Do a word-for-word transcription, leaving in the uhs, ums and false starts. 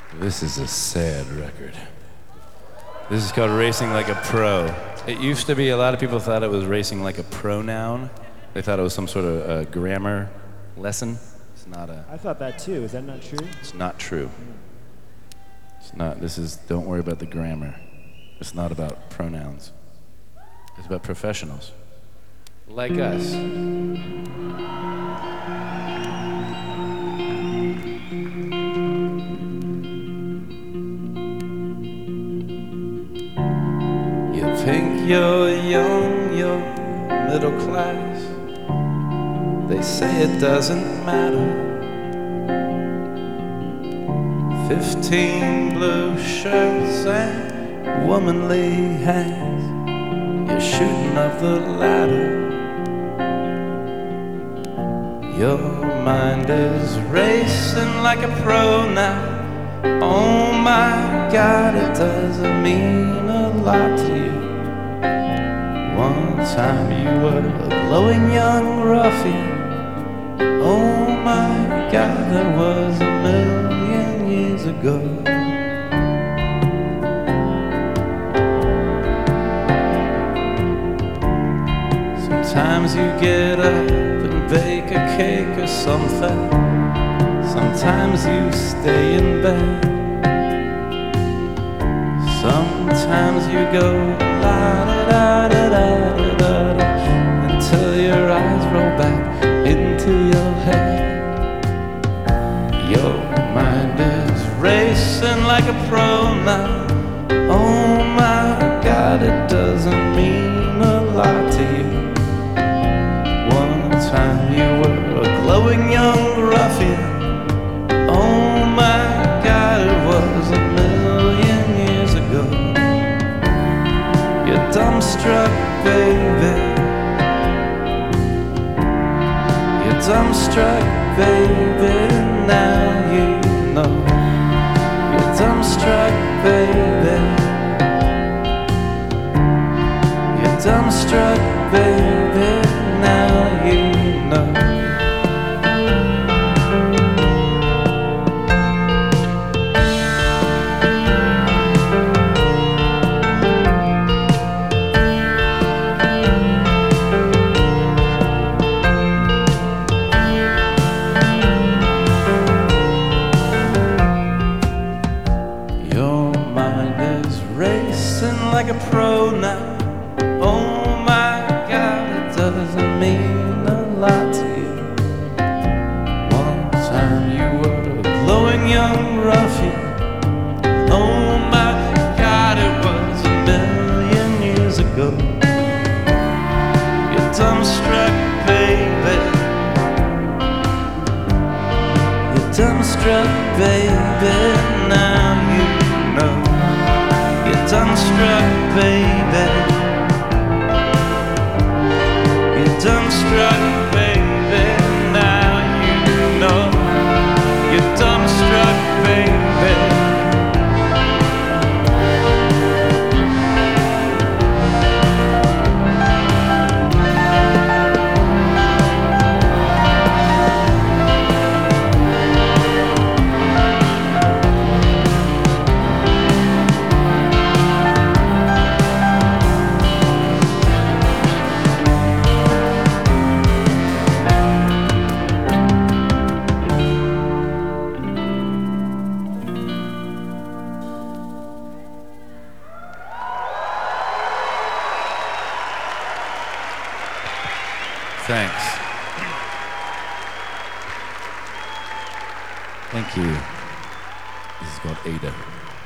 This is a sad record. This is called Racing Like a Pro. It used to be, a lot of people thought it was racing like a pronoun. They thought it was some sort of uh, grammar lesson. It's not a... I thought that too. Is that not true? It's not true. It's not, this is, don't worry about the grammar. It's not about pronouns. It's about professionals. Like us. You think you're young, you're middle class. They say it doesn't matter. Fifteen blue shirts and womanly hands. You're shooting up the ladder. Your mind is racing like a pro now. Oh my God, it doesn't mean a lot to you. One time you were a glowing young ruffian. Oh my God, that was a million years ago. Sometimes you get up and bake a cake or something. Sometimes you stay in bed. Sometimes you go la da da da da da da until your eyes roll back into your head. Your mind is racing like a pro now. Oh my God, it doesn't mean a lot to you. One time you were a glowing young ruffian. Oh my God, it was a million years ago. You're dumbstruck, baby. You're dumbstruck, baby. Now you know. You're dumbstruck, baby. You're dumbstruck, baby. Now you know. Like a pro now. Oh my God, it doesn't mean a lot to you. One time you were a glowing young ruffian. Oh my God, it was a million years ago. You're dumbstruck, baby. You're dumbstruck, baby. Now you know. You're dumbstruck, baby. You're dumbstruck, baby. Now you know. You're dumbstruck, baby. Thanks. Thank you. This is called Ada.